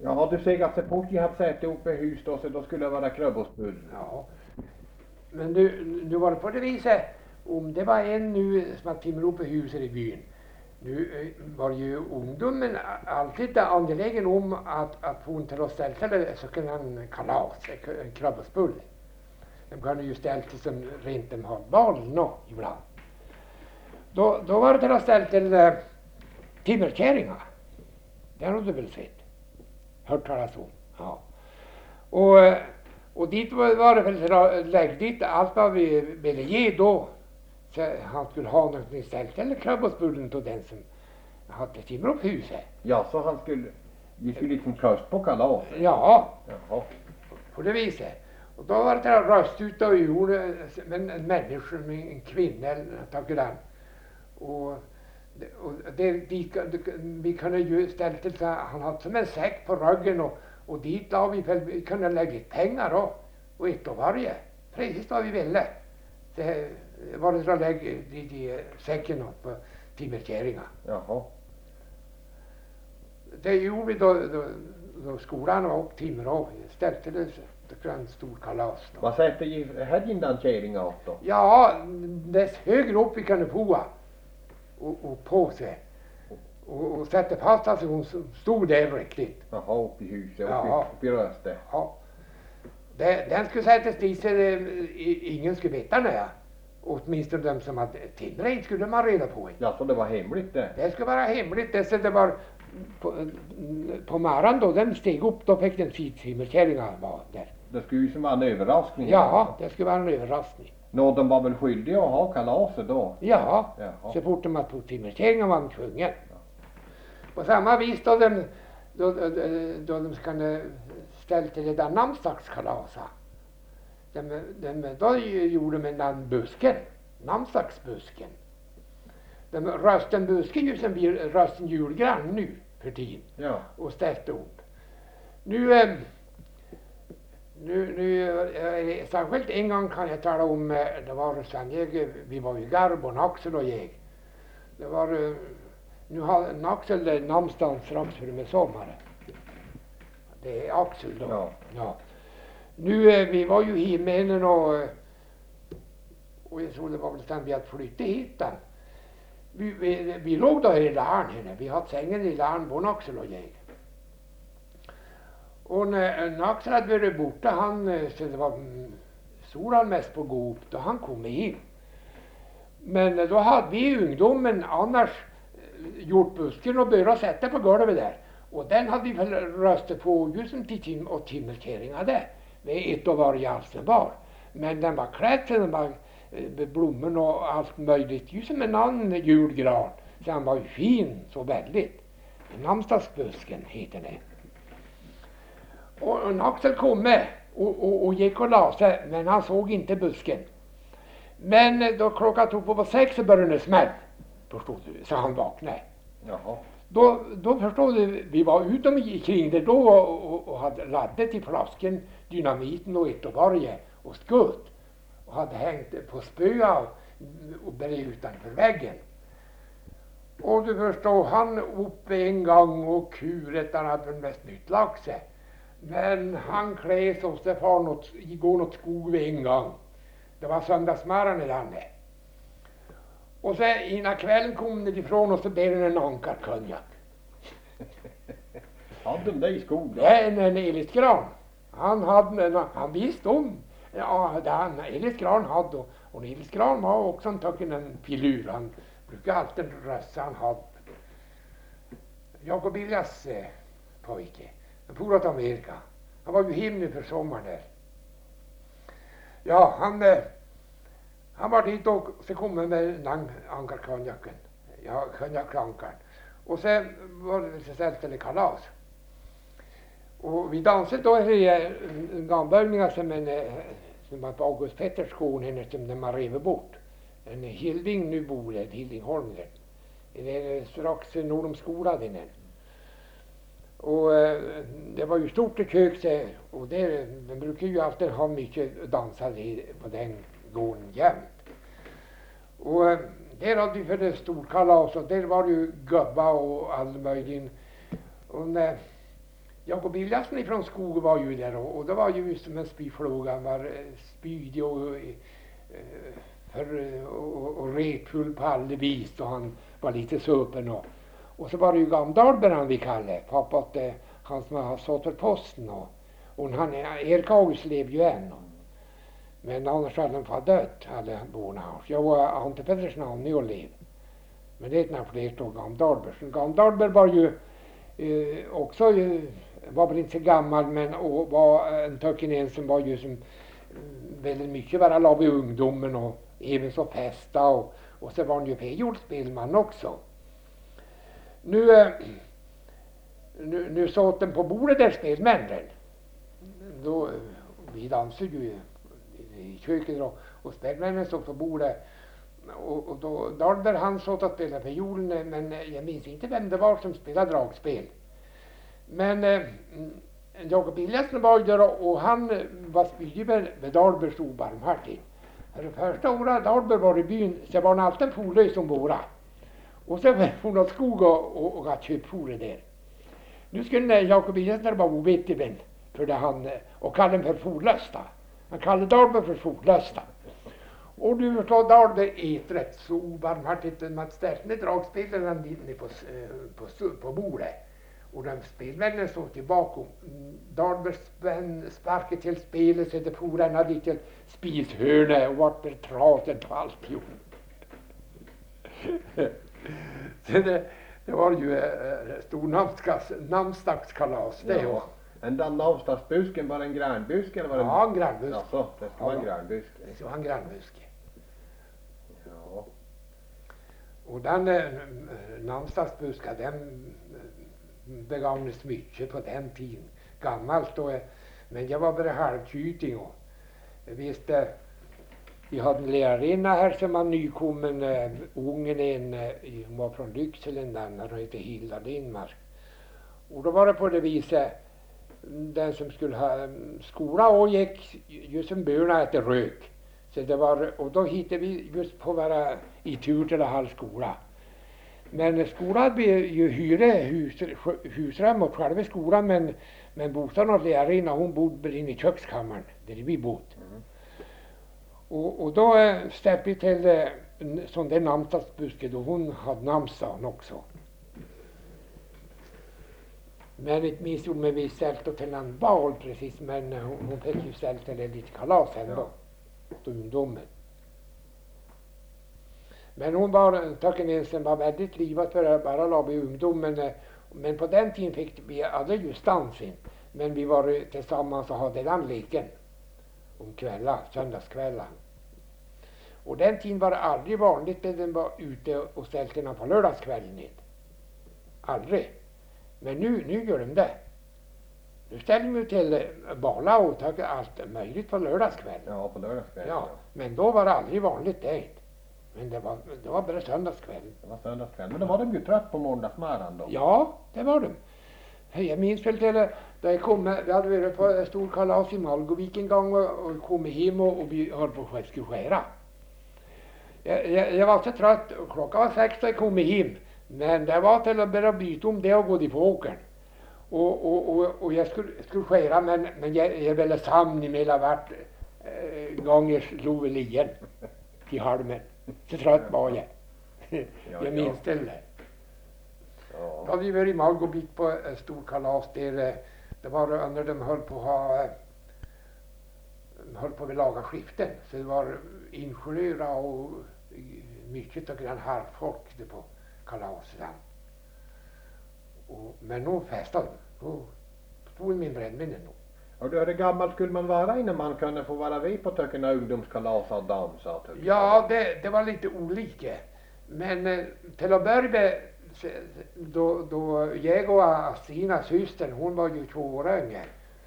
Ja, du säger att så fort jag hade satt upp ett hus då skulle det vara kröbosbull. Ja. Men nu var det på det viset, om det var en nu som hade timrat upp huset i byn. Nu var ju ungdomen alltid angelägen om att få till att ställa sig så kan han kalas, en kröbosbull. De kan ju ställa sig som rent en halvbal ibland. Då var det till att ställa till timmerkärringar. Det har du väl sett? Hört talas om. Ja. Och dit var det väl till att lägga dit allt vad vi ville ge då. Så han skulle ha något istället eller kröbosbullen till den som hade timrat upp huset. Ja, så vi skulle liksom köst på kalas. Ja. Jaha. På det viset. Och då var det till att rösta ut och gjorde en människa med en kvinna eller något. Och vi kunde ju ställa till så han hade som en säck på ryggen och dit la vi kunde lägga pengar då. Och ett av varje. Precis vad vi ville. Det var det att lägga i säcken upp på timmerkärringar. Jaha. Det gjorde vi då skolan var upp timmer och ställde det en stor kalas då. Vad sätter ju den kärringen åt då? Ja, dess högre upp vi kunde få och på sig. Och sätta fast alltså hon stod där riktigt. Jaha, upp i huset, Ja. upp i röstet. Ja. Den skulle sättas dit så ingen skulle veta när. Åtminstone de som hade timret skulle man reda på. Ja, så det var hemligt det? Det skulle vara hemligt. Det så det var på morgonen då den steg upp då fick den timmerkärringar var där. Det skulle ju som vara en överraskning. Ja, det skulle vara en överraskning. Nå, de var väl skyldiga att ha kalaset då? Ja, Jaha. så fort de tog timmerkärringar var de tvungen. Ja. På samma vis då de skulle ställa till det där namnsdagskalasa. Då gjorde de en busken, namnsdagsbusken. De rösten busken ju som blir rösten julgran nu för tiden. Ja. Och ställde upp. Nu särskilt en gång kan jag tala om, det var sen vi var i Garbon, Axel och jag. Det var, nu har Axel namnsdagen strax för med sommaren. Det är Axel då. Ja. Ja. Nu, vi var ju hemma och jag tror det var väl sen vi hade flyttat hit då. Vi låg då i lärn henne. Vi hade sängen i lärn, både Axel och jag. Och när Axel hade varit borta, så det var solen mest på gå upp, då han kom in. Men då hade vi ungdomen annars gjort busken och börjat sätta på golvet där. Och den hade vi väl röstat på just som till och timmerkärringar där. Med ett av varje alstenbar. Men den var klädd så den var blommor och allt möjligt. Just som en annan julgran. Så den var ju fin så väldigt. Namnsdagsbusken heter det. Och en Axel kom med och gick och la sig. Men han såg inte busken. Men då klockan tog på 6 så började det smälla. Förstod du? Så han vaknade. Jaha. Då förstod du, vi var ute kring det då och hade laddat i flaskan dynamiten och ett och varje och skutt. Och hade hängt på spöa och bred utanför väggen. Och du förstår, han upp en gång och kuret, han hade mest nytt lagt sig. Men han kläs och så far går något skog vid en gång. Det var söndagsmorgon i landet. Och så innan kvällen kom det ifrån och så blev det en ankarkonjak. Hade de det i skogen? Ja, en elisgran. Han visste om. Ja, den elisgran hade. Och en elisgran var också en filur. Han brukade alltid rössa han hade. Jakob Iljas pojke. Han for åt Amerika. Han var ju hemma för sommaren där. Ja, han var dit och så kom han med ankarkonjaken. Ja, konjakankaren. Och sen var det så ställt eller kalas. Och vi dansade då i gamböjningar som var på August Petters skon henne som de har revet bort. En Hilding nu bor där, Hilding Holm där. Det är strax norr om skolan den. Och det var ju stort i kök och där, de brukar ju alltid ha mycket dansare på den gården jämt. Och där hade vi för det storkalas och där var det ju gubba och all möjligen. Och Jakob Eliasson ifrån Skog var ju där och det var ju som en spyflåga. Han var spydig och retfull på alla vis och han var lite supen och så var det ju Gamdalberg han vi kallade. Pappa han som har satt för posten och han Erik August lever ju än. Men annars hade han fått dött alla borna hans. Jag var Ante Pettersson han nu och lev. Men det är inte fler då Gamdalberg. Gamdalberg var ju också var väl inte så gammal men och var en töcken som var ju som väldigt mycket bara la i ungdomen och även så festa och så var han ju pejord spelman också. Nu satt den på bordet där spelmännen. Då vi dansade ju i köket och spelmännen stod på bordet och då Dahlberg han satt och spelade fiolen men jag minns inte vem det var som spelade dragspel. Men Jakob Eliasson var ju där och han var spydig med Dahlbergs obarmhärtig. För det första året Dahlberg var i byn så var han alltid forlös som våra. Och sen var hon åt skog och gatt köpforet där. Nu skulle Jakob Eliasson vara ovettig vän för det han och kallade för forlösta. Han kallade Dahlberg för forlösta. Och du förstår Dahlberg är rätt så obarmhärtigt man ställde dragspelaren dit på bordet. Och den spelmännen stod tillbaka och Dahlberg sparkade till spelet så det forarna dit till spishörne och vart betratet på allt jo. Så det var ju stor namnsdagskalas det ja. En den namnsdagsbusken var en gränbuske eller var det? Ja, en gränbuske. Ja, det var en gränbuske. Det var en gränbuske. Ja. Och den namnsdagsbusken den begavdes mycket på den tiden. Gammalt och men jag var bara halvkyting och jag visste vi hade en lärarinna här som var nykommen ungen hon var från Lycksele den hon hette Hilda Lindmark. Och då var det på det viset den som skulle ha skola och gick just som börna efter rök. Så det var och då hittade vi just på vara i tur till att ha skola. Men skolan hade ju hyra husrum och själva skolan men bostaden och lärarinna hon bodde inne i kökskammaren där vi bodde. Och då stäppte vi till sån där namnsdagsbuske då hon hade namnsdagen också. Men inte minst om vi ställde till en bal precis men hon fick ju ställa till lite kalas ändå. Då ungdomen. Men hon var, Töckenensen var väldigt livat för att bara la i ungdomen. Men på den tiden fick vi aldrig just dansen. Men vi var tillsammans och hade den leken. Om kvällar, söndagskvällar. Och den tiden var det aldrig vanligt att den var ute och ställde den på lördagskvällen. Aldrig. Men nu gör de det. Nu ställer de ju till bala och tar allt möjligt på lördagskvällen. Ja, på lördagskvällen. Ja, men då var det aldrig vanligt det. Men det var bara söndagskväll. Det var söndagskväll. Men då var de ju trött på måndagsmorgon då. Ja, det var de. Jag minns väl till då jag kom, vi hade varit på en stor kalas i Malgovik en gång och kom hem och vi höll på att skulle skära. Jag var så trött och klockan var 6 då jag kom hem. Men det var till att börja byta om det och gå till åkern. Och jag skulle skära men jag ville samla mellan vart gånger slog väl igen till halmen. Så trött var jag. Jag minns det. Ja. Då hade vi varit i Malgovik på en stor kalas där. Det var under de höll på att laga skiften. Så det var insjöra och mycket av grann halvfolk det på kalasen. Men nog festade då stod min brännvinne nog. Och då är det gammalt skulle man vara innan man kunde få vara vid på töckna ungdomskalas och dansa? Ja, det var lite olika. Men till att börja med då jag och Stina systern, hon var ju 2 år yngre.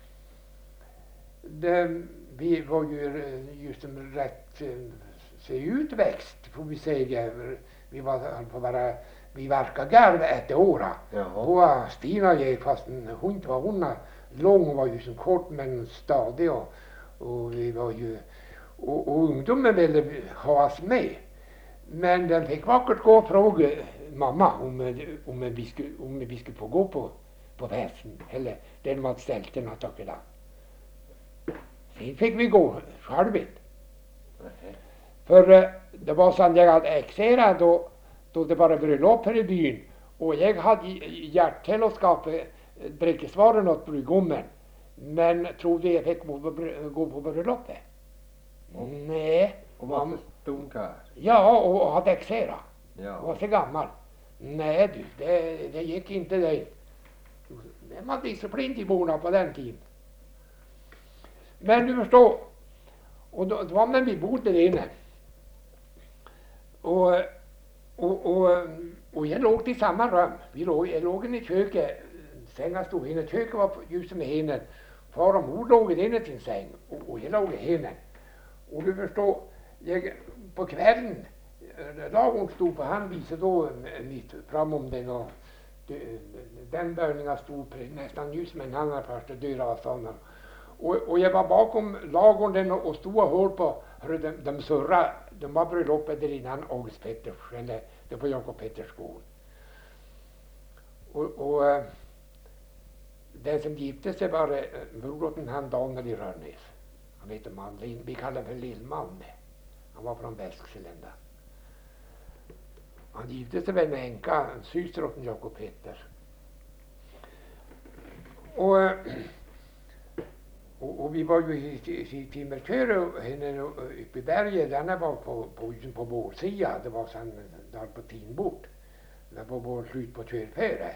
Vi var ju just en rätt se utväxt får vi säga. Vi var på vara vi verkar garv ett år. Och Stina gick fast hon inte var hon lång var ju som kort men stadig och vi var ju och ungdomen ville ha oss med. Men den fick vackert gå och fråga mamma om vi skulle få gå på väsen, eller där de hade ställt den och tagit den. Sen fick vi gå själva. För det var så att jag hade exerat då det var bröllop här i byn. Och jag hade hjärt till att skapa drickesvaror åt brudgummen. Men trodde jag fick gå på bröllopet. Nej. Och var för stunkar? Ja, och hade exerat. Ja. Var så gammal. Nej du, det gick inte det. Det var disciplin till borna på den tiden. Men du förstår. Och då var när vi bodde där inne. Och jag låg i samma rum. Jag låg inne i köket. Sängen stod inne. Köket var ljuset med henne. Far och mor låg inne till säng. Och jag låg i henne. Och du förstår. På kvällen. Dagen stod på han visade då mitt fram om den. Och den börningen stod nästan ljus med en annan första dörravstånden. Och jag var bakom lagården och stod och hörde på hur de surrade. De var bröllopet där innan August Petters, eller det var Jakob Petters skol. Och den som gifte sig var brodern han Daniel i Rörnäs. Han heter Manlin, vi kallar för Lillmanne. Han var från Västsjälända. Han gifte sig med en änka, en syster åt Jakob Petter. Och vi var ju i Timmerkör henne uppe i berget. Den var på vår sida. Det var sen där på Tinbort. Det var vår slut på körfäre.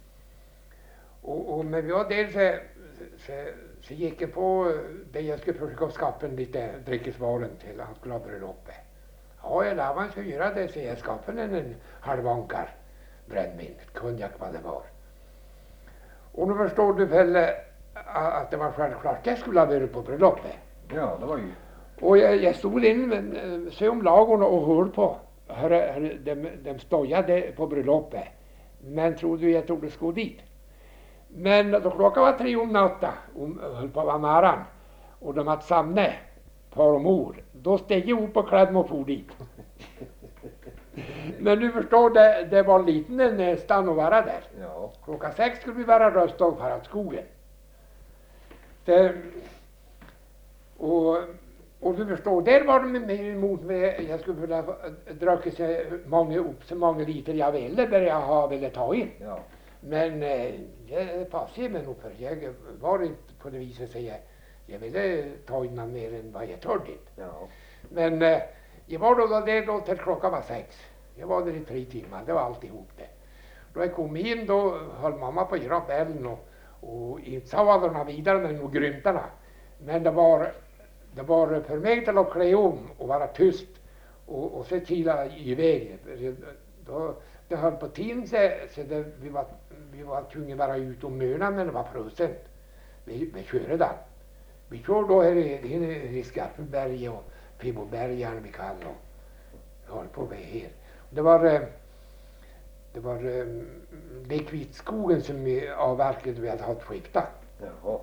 Och men vi var där så gick jag på det jag skulle försöka skaffa en lite drickesvaren till han skulle ha bröllopet. Ja, jag lärde man skulle göra det så jag skaffade en halvankar brännvin, konjak vad det var. Och nu förstår du väl att det var självklart jag skulle ha varit på bröllopet. Ja, det var ju. Och jag stod in så om lagorn och hörde på. De stojade på bröllopet. Men trodde jag trodde skulle dit. Men då klockan var 3 om natten. Höll på att vara maran. Och de hade samne. Far och mor. Då steg jag upp och klädde mig och for dit. Men du förstår, det var liten nästan att vara där. Ja. Klockan 6 skulle vi vara röstdag för att skogen. Och du förstår, där var de med emot mig. Jag skulle vilja dricka så många liter jag ville, där jag ville ta in. Ja. Men det passade mig nog för jag var inte på det viset så jag ville ta in mer än vad jag törde. Ja. Men jag var då där då till klockan var 6. Jag var där i 3 timmar, det var alltihop det. Då jag kom in då höll mamma på att göra bällen och inte sa några vidare med några grymtarna. Men det var för mig till att klä om och vara tyst och se kila iväg. Då det höll på tiden så vi var tvungna att vara ute och möna när det var fruset. Vi körde där. Vi körde då här i Skarpenberg och Fibobergen vi kallar och höll på här. Det var Lekvitskogen som vi avverkade vi hade haft skifta. Jaha.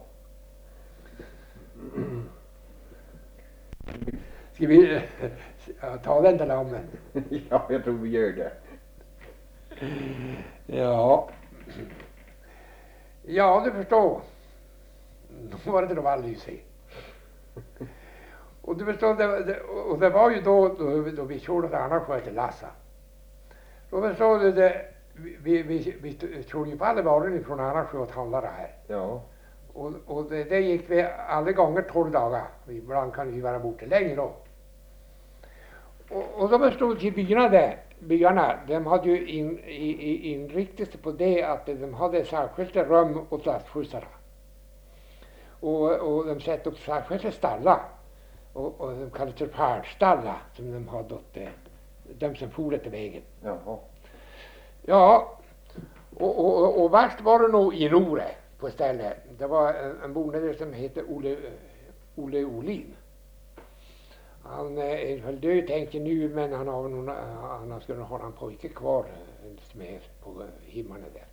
Ska vi ta den till lammen? Ja, jag tror vi gör det. Ja. Ja, du förstår. Då var det då alldeles. Och du förstår, det var ju då vi körde till Annarsjö till Lassa. Då förstår du vi körde ju på alla varor från Annarsjö och handlade här. Ja. Och det gick vi alla gånger 12 dagar. Ibland kan vi vara borta längre då. Och då förstod till byarna, de hade ju inriktat sig på det att de hade särskilda rum åt lastskjutsarna. Och de satte upp särskilda stallar. Och de kallade det färdstalla som de hade åt de som for efter vägen. Jaha. Ja, och värst var det nog i Nore på stället. Det var en bonde där som heter Olle Olin. Han är väl död tänker nu, men han skulle ha en pojke kvar som är på himlen där.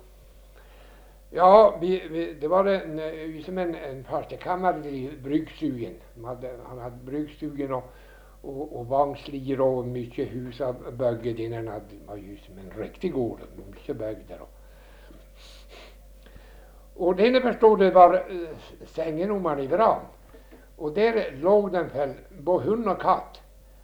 Ja, det var som en förstekammare i Bryggstugen. Han hade Bryggstugen och vagnslir och mycket hus av bögget innan. Han var ju som en riktig gård, mycket bög där. Och det förstod det var sängenomar i vran. Och där låg den väl både hund och katt.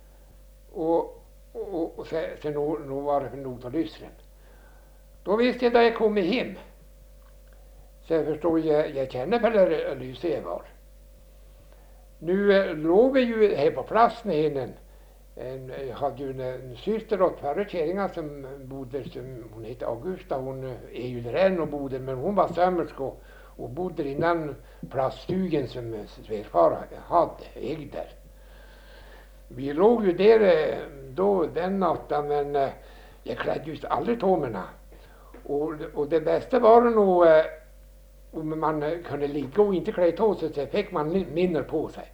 Och sen nog var det för nog att lyssna. Då visste jag att jag kom hem. Så jag förstod, jag känner väl Lyse var. Nu låg vi ju här på plats med jag hade ju en syster åt förra kärringar som bodde, hon heter Augusta, hon är ju där än och bodde, men hon var sömmerska och bodde i den plaststugen som svärfar hade, ägde. Vi låg ju där då den natten, men jag klädde just aldrig tåmerna. Och det bästa var nog om man kunde ligga och inte klä på sig, så fick man mindre på sig.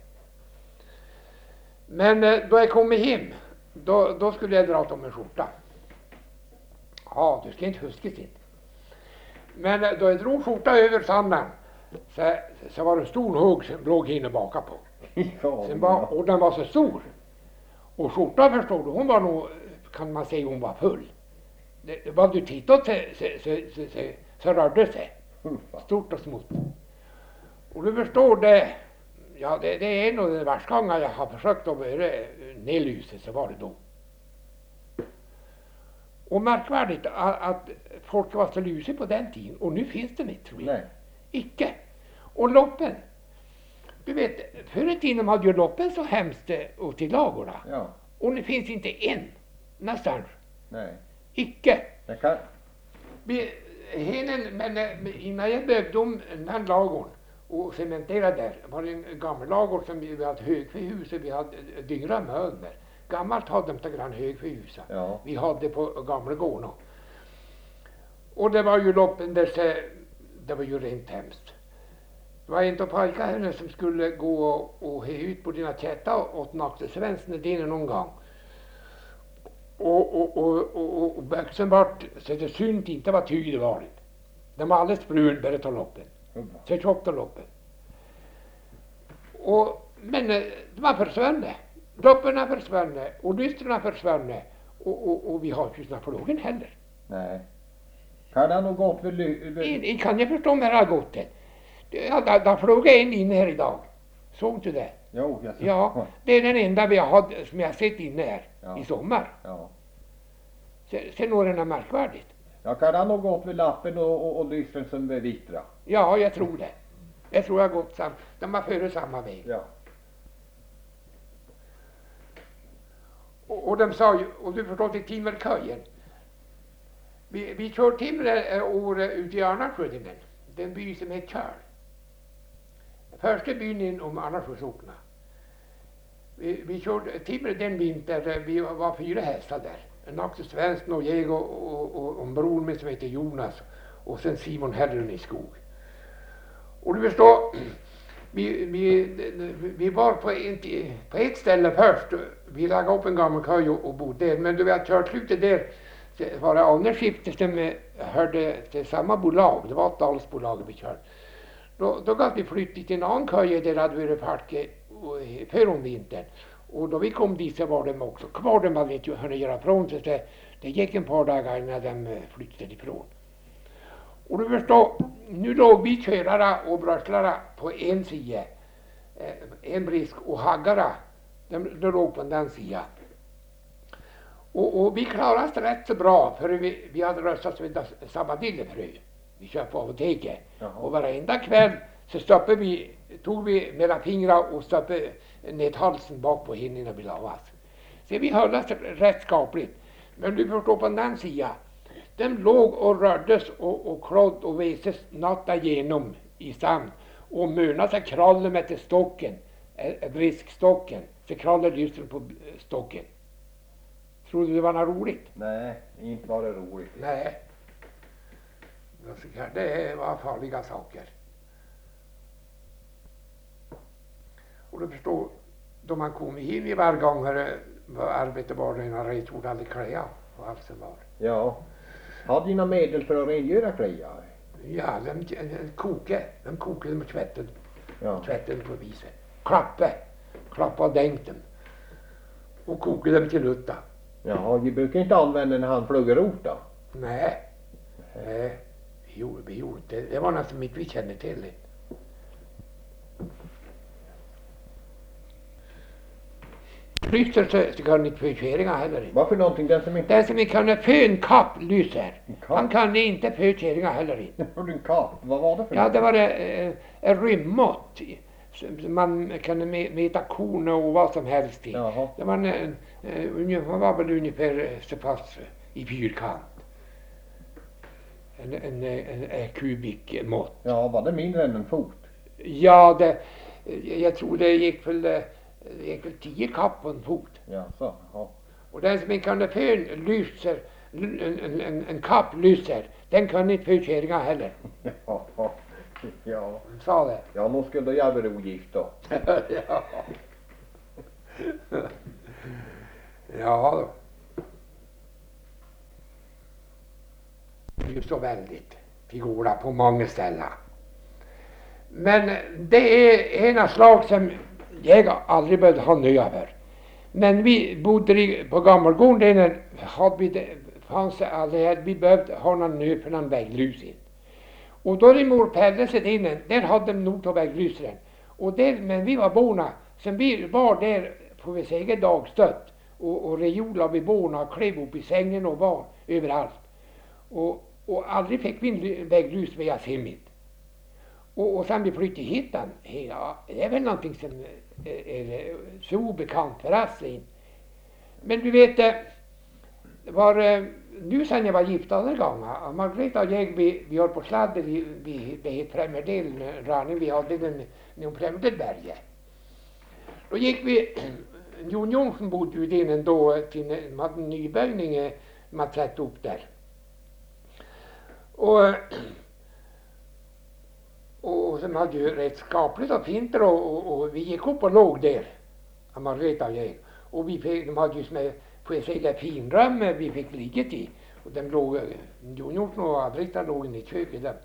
Men då jag kom hem, då skulle jag dra om en skjorta. Ja, du ska inte huska sin. Men då jag drog skjorta över sanden, så var det en stor hugg som låg inne baka på. Och den var så stor. Och skjortan, förstår du, hon var nog, kan man säga, hon var full. Vad du tittade så rörde sig. Stort och smått. Och du förstår det. Ja, det är en av de värsta gångerna jag har försökt att vara nedlyset, så var det då. Och märkvärdigt att folk var så lyse på den tiden. Och nu finns det inte, tror jag. Nej. Icke. Och loppen. Du vet, förr i tiden hade ju loppen så hemskt och till lagorna. Ja. Och nu finns inte en. Nästan. Nej. Icke. Det kan... Men innan jag byggde om den lagorn och cementerade där, var det en gammal lagor som vi hade högförhuset, vi hade dyra mögler. Gammalt hade de till grann högförhuset. Ja. Vi hade på gamla gården. Och det var ju loppen där, så det var ju rent hemskt. Det var en av pojkarna som skulle gå och he ut på dina kättar åt naktesvensken dina någon gång. Och böksen vart så det synt inte vad tyg det var. De var alldeles brun bara ta loppen. Så tjockt loppen. Men de var försvunna. Lopperna försvunna och lystrarna försvunna. Och vi har ju inte förlogen heller. Nej. Kan det nog gått Kan jag förstå om det har gått det? Ja, där flög en in här idag. Såg du det? Jo, jag Ja, det är den enda vi har som jag har sett inne här i sommar. Ja. Sen var den märkvärdigt. Ja, kan det nog gått vid lappen och lystren som är vittra? Ja, jag tror det. Jag tror jag har gått de var före samma väg. Ja. Och de sa ju, och du förstår till Timmerköjen. Vi kör timmer år ut i Arnarsjödingen. Den by som heter Kärl. Första byn in om Arnarsjösockna. Vi körde timmer den vinter, vi var 4 hästar där. En Axel Svensson och jag och en bror med som heter Jonas. Och sen Simon Herren i skog. Och du förstår, vi var på ett ställe först. Vi lagade upp en gammal köj och bodde där. Men då vi hade kört slutet där, det var det andra skiftet som hörde till samma bolag. Det var ett dalsbolag vi körde. Då gav vi flytta till en annan köj där hade vi varit parke för om vintern. Och då vi kom dit så var de också kvar. De hade inte hunnit göra från sig. Det gick en par dagar innan de flyttade ifrån. Och du förstår, nu låg vi körare och bröstlare på en sida. En brisk och haggare. De låg på den sidan. Och vi klarade oss rätt så bra. För vi hade röstat vid sabadillefrö. Vi köpte på apoteket. Och varenda kväll så tog vi mellan fingrar och stoppade ner halsen bak på henne när vi la oss. Så vi höll oss rätt skapligt. Men du förstår på den sidan. De låg och rördes och klådd och väses natta igenom i sand. Och mörnade sig krallen med till stocken. Briskstocken. Så krallade lystren på stocken. Tror du det var något roligt? Nej, inte var det roligt. Nej. Det var farliga saker. Och du förstår, då man kom in i varje gång arbetet var det en rejtord aldrig kläa och allt som var. Ja. Hade dina medel för att rengöra kläa? Ja, de kokade med tvätten. Ja. Tvätten på viset. Klappa och dängt dem. Och kokade dem till lutta. Ja, vi brukar inte använda när han pluggar rot då. Nej. Vi gjorde Det var något som inte vi känner till. Lyser så kan inte förkärringar heller inte. Vad för någonting? Den som inte kan få en kapp lyser. En kapp? Han kan inte förkärringar heller inte. Hörde en kapp? Vad var det för Ja, det var en rymmått. Man kunde mäta korn och vad som helst i. Jaha. Det var var väl ungefär så pass i fyrkant. En kubikmått. Ja, var det mindre än en fot? Ja, jag tror det gick väl 10 kapp på en fot. Ja, så. Ja. Och den som inte kunde få en kapp lyser, den kunde inte få kärringar heller. Ja. Ja. Han sa det. Ja, nog skulle jag vara ogift då. Ja. Ja då. Det är ju så väldigt figura på många ställen. Men det är ena slag som jag aldrig behövde ha nöja över. Men vi bodde på Gammelgården där vi behövde ha någon nö för någon väglys in. Och då mor Pelle sig in, där hade de nog på väglysaren. Men vi var borna, sen vi var där på vi säga dagstött och rejolade vid borna och klev upp i sängen och var överallt. Och aldrig fick vi en väglys med oss hemmet. Och sen vi flyttade hit, ja, det är väl någonting som är så obekant för oss. Men du vet, nu sen jag var gift andra gången, Margareta och jag, vi höll på sladder vid Främmerdelen, Raning, vi hade den inom Främmerdelberget. Då gick vi, Jon Jonsson bodde ju innan då, man hade en nyböjning man satt upp där. Och som hade ju rätt skapligt och fint och vi gick upp och låg där, Margareta och jag. Och de hade ju som får jag säga finrum vi fick ligga i. Och de låg, Jon Jonsson och Margareta låg inne i köket där.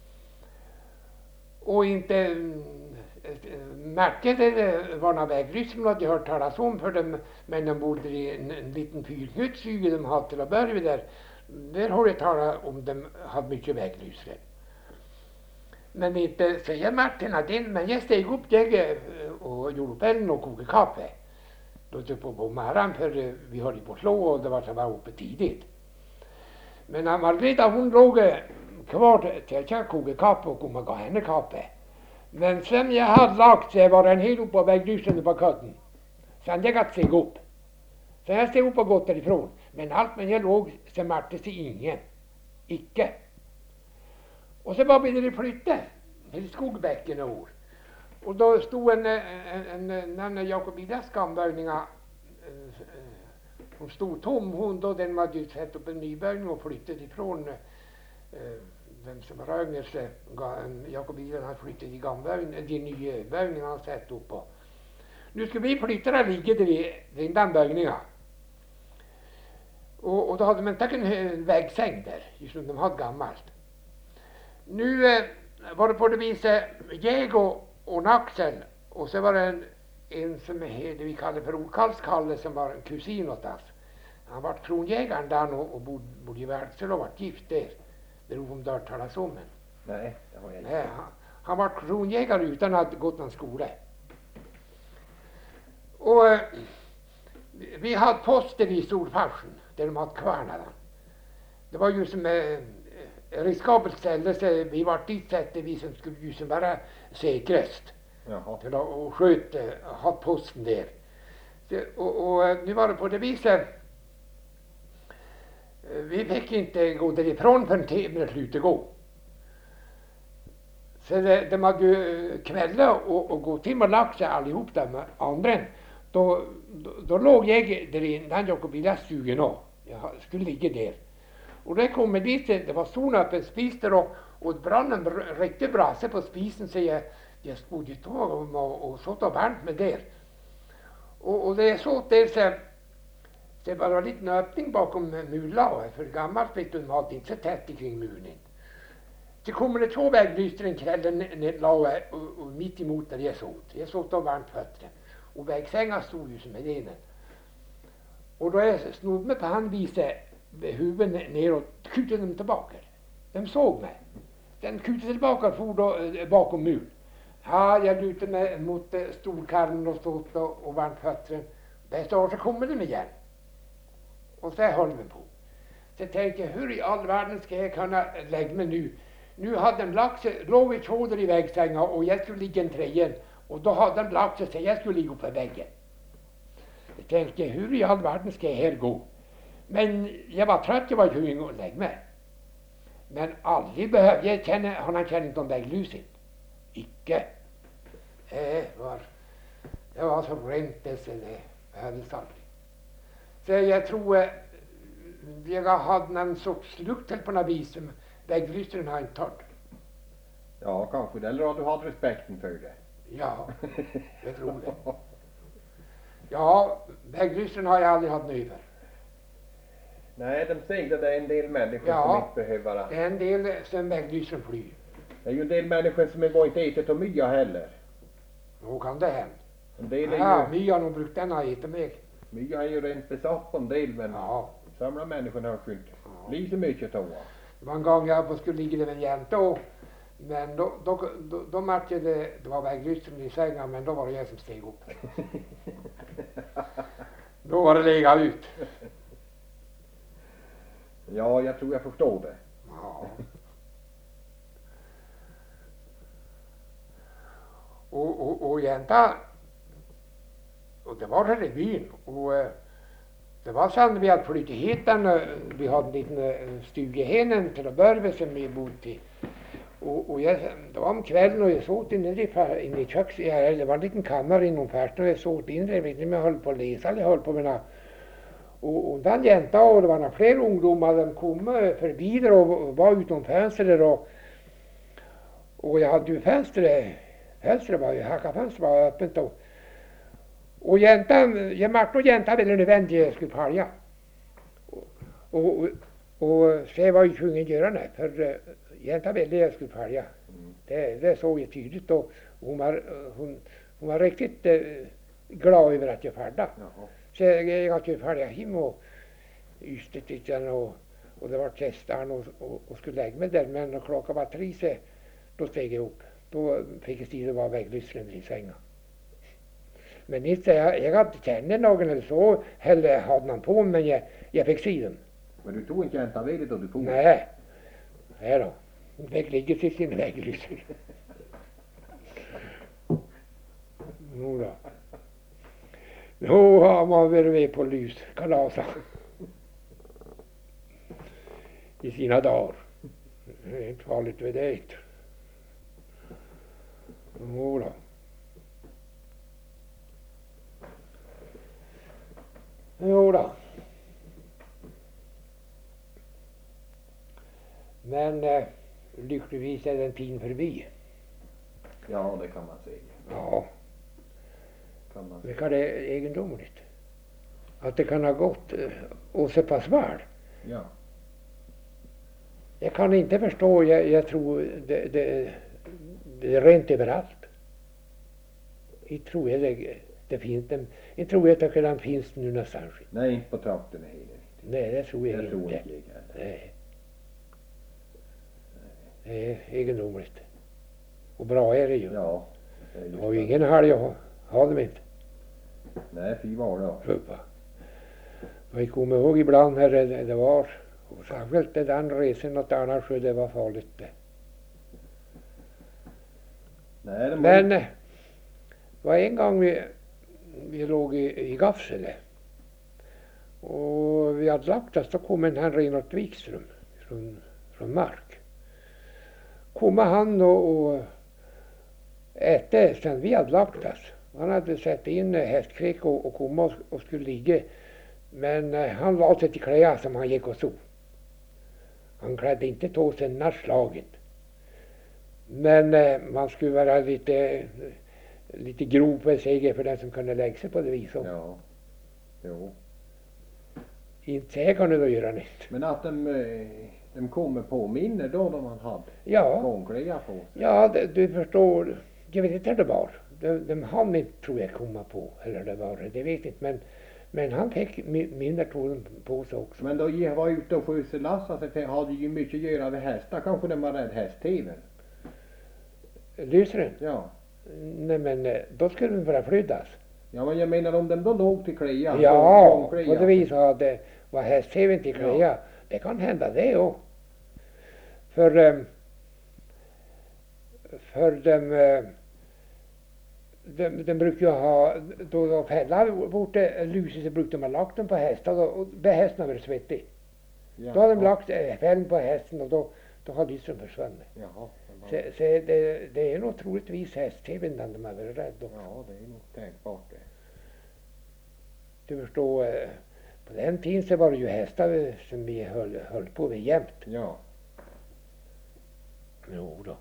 Och inte märkte det var några väglys som hade hört talas om för dem. Men de bodde i en liten fyrknutsuge de hade till att börja där. Där har jag talat om de hade mycket väglysare. Men inte säger Martin att men jag steg upp där och gjorde upp elden och kokade kaffe. Då tog på morgonen för vi höll på att slå och det var så var uppe tidigt. Men Margareta hon låg kvar till att jag kokade kaffe och kom och gav henne kaffe. Men sen jag hade lagt sig var den helt upp på väglysen på kötten. Sen jag gatt sig upp. Så jag steg upp och gått därifrån. Men allt men jag låg så märkte sig ingen. Icke. Och så var vi där flyttade till Skogbäcken år. Och då stod en Jakob Idas skamvärningar hon stod tom. Hon då den hade ju sett upp en nybörjning och flyttat ifrån vem som rögner sig. Jakob Idas hade flyttat i gamvärningen, de nya börjningarna han sett upp på. Nu ska vi flytta där ligger det i den börjningen. Och då hade man tagit en vägsäng där, just som de hade gammalt. Nu var det på det viset jag och Naxel och så var det en som vi kallar för Ordkallskalle som var en kusin åt oss. Han var kronjägaren där och bodde i Värdsel och var gift där. Det var om dörr talas om en. Nej, det var jag inte. Nej, han var kronjägare utan att ha gått någon skola. Och vi hade poster i Storfarsen där de hade kvarnarna. Det var ju som riskabelt ställe så vi var dit sättet vi som skulle ju som vara säkrest. Jaha. Till att sköta, ha posten där. Och nu var det på det viset. Vi fick inte gå därifrån för en timme slutade gå. Så de hade ju kvällar och gå till och lagt sig allihop där med andra. Då låg jag där inne, den Jakob Idas stugan då. Jag skulle ligga där. Och det kom med dit, det var stor öppen spis där och brann en riktigt brase på spisen så jag stod ju tag och satt och värnt med där. Och det är så där så det var en liten öppning bakom muren för gammalt vet du, de hade inte så tätt kring muren. Så kommer det 2 väglyster en kväll och mitt emot där jag såg. Jag såg och varmt fötterna. Och vägsängar stod ju som en enen. Och då jag snodde mig på hand visade huvudet ner och skjuter dem tillbaka. De såg mig. den kutade tillbaka och for då bakom muren. Ja, jag lutade mig mot stolkarmen och stod och varmt fötterna. Bästa år så kommer den igen. Och så höll vi på. Så tänkte jag, hur i all världen ska jag kunna lägga mig nu? Nu hade den lagt sig, låg i trådar i vägsängen och jag skulle ligga en trejen. Och då hade den lagt sig så jag skulle ligga på väggen. Så tänkte jag, hur i all världen ska jag här gå? Men jag var trött, jag var tvungen att lägga mig. Men aldrig behövde jag känna, han kände inte om väglyset. Icke. Det var så rent det behövdes aldrig. Så jag tror jag hade en sorts lukt på något vis som väglysen har inte tagit. Ja, kanske det. Eller har du haft respekten för det? Ja, jag tror det. Ja, väglysen har jag aldrig haft nöjd för. Nej, de säger att det är en del människor Ja, som inte behöver. Det är en del som väglysen flyr. Det är ju en del människor som går inte ätit och mya heller. Då kan det hända. En del är Ja, ju, mya har nog brukt den har ätit mig. mya är ju rent besatt på en del, men Ja. samla människorna har ju inte Ja. bli så mycket toa. Det var en gång jag skulle ligga där med en jänta och men då märkte jag det var väglysen i sängen, men då var det jag som steg upp. Då var det lägga ut. Ja, jag tror jag förstår det. Ja. Och jänta, och det var här i byn och det var sen vi hade flyttat hit den, vi hade en liten stugehenen till att börja med som vi bodde i. Och jag, det var om kvällen och jag såg inne i köket, det var en liten kammare inom färsten och jag såg in där, jag vet inte om jag höll på att läsa eller jag höll på med något. Och den jänta och det var några fler ungdomar, de kom förbi där och var utom fönstret och jag hade ju fönstret var ju, hackafönstret var öppet då. Och jäntan, jag märkte att jäntan ville nödvändigt jag skulle följa. Och så jag var ju tvungen att göra det, för jäntan ville jag skulle följa. Det såg jag tydligt och hon var riktigt glad över att jag följde. Så jag hade ju följa hem och ystet lite och det var testan och skulle lägga mig där, men när klockan var 3 så då steg jag upp. Då fick jag stiga och vara väglyssnaren i sängen. Men inte jag hade inte känner någon eller så, eller hade någon på, men jag fick se dem. Men du tog inte jäntan vid det då du får? Nej. Nej då. Hon fick ligga till sin väglyssning. Jo då. Då har man väl med på lyskalasen. I sina dagar. Det är inte farligt vid det. Jo då. Jo då. Men lyckligtvis är den tid förbi. Ja, det kan man säga. Ja. Kan man Det kan det är egendomligt. Att det kan ha gått och så pass väl. Ja. Jag kan inte förstå, jag tror det är rent överallt. Jag tror det finns den. Jag tror att det finns nu någonstans. Nej, inte på trakten heller. Nej, det tror jag Jag tror inte. inte det. Nej. Det är egendomligt. Och bra är det ju. Ja. Det är Det just var ju det. ingen helg att ha dem inte. Nej, fy var det. Rubba. Jag kommer ihåg ibland när det var, och särskilt den resan åt annars så det var farligt det. Nej, det Men det var en gång vi låg i Gafsele. Och vi hade lagt oss, då kom en han Reinhard Wikström från Mark. Kommer han och äta sen vi hade lagt oss. Han hade sett in hästkräk och kom och skulle ligga. Men han la sig till kläder som han gick och så. Han klädde inte på sig nattslaget. Men man skulle vara lite grov på sig för den som kunde lägga sig på det viset. Ja. Jo. Inte säkert då göra nytt. Men att de kommer på minne då man hade Ja, gångkläder på sig. ja du förstår. Jag vet inte hur det var. De hann inte tror jag komma på. Eller det var det vet inte. Men han fick mindre tål på sig också. Men då jag var ute och skysselassade så hade ju mycket att göra med hästar. Kanske de var rädd hästtiven. Lysren? Ja. Nej men då skulle den bara flyddas. Ja men jag menar om den då låg till klia. Ja, på det viset hade var hästtiven till klia. Ja. Det kan hända det också. För de brukar ju ha, då fällar borta lyset så brukar de ha lagt dem på hästar och hästen har varit svettig. Ja. Då har de lagt fällen på hästen och då har lysen försvunnit. Jaha. Så det är nog troligtvis hästtiven den de har varit rädda också. Ja, det är nog tänkbart det. Du förstår, på den tiden så var det ju hästar som vi höll på med jämt. Ja. Jo då.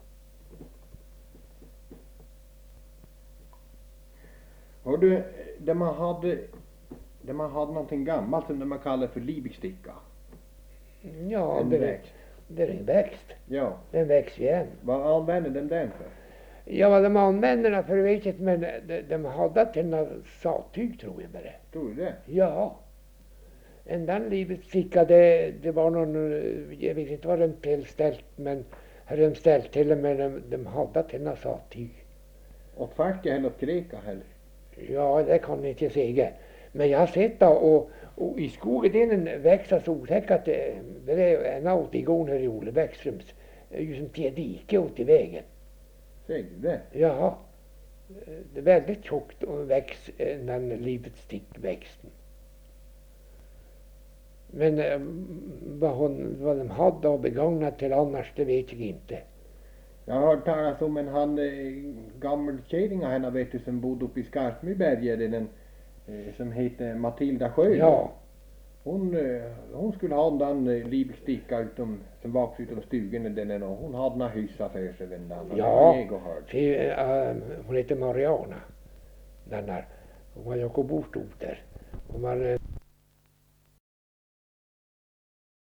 Och du, det man hade någonting gammalt som man kallar för libiksticka. Ja, en växt. Det är en växt. Ja. Den växer igen. Vad använder den för? Ja, vad de använder den för vet jag inte, men de hade till något sattyg tror jag bara. Tror du det? Ja. En den libiksticka det var någon, jag vet inte vad de tillställt, men hade de ställt till dem, men de hade till något sattyg. Och facket eller åt kreka heller? Ja, det kan jag inte säga. Men jag har sett det och i skogen växer så otäckt att det är en återgång här i Ole Bäckströms. Ju som till dike åt i vägen. Säger du det? Ja. Det är väldigt tjockt och väx den livets stickväxten. Men vad de hade och begagnat till annars, det vet jag inte. Jag har hört talas om en gammal kärring henne vet du som bodde uppe i Skarsmyberget, den som heter Matilda Sjö. Ja. Hon skulle ha den libiksticka utom som vaks utom stugan den och hon hade några hyssa för sig den där. Ja. Hon heter Mariana. Den där. Hon var Jakob stod där.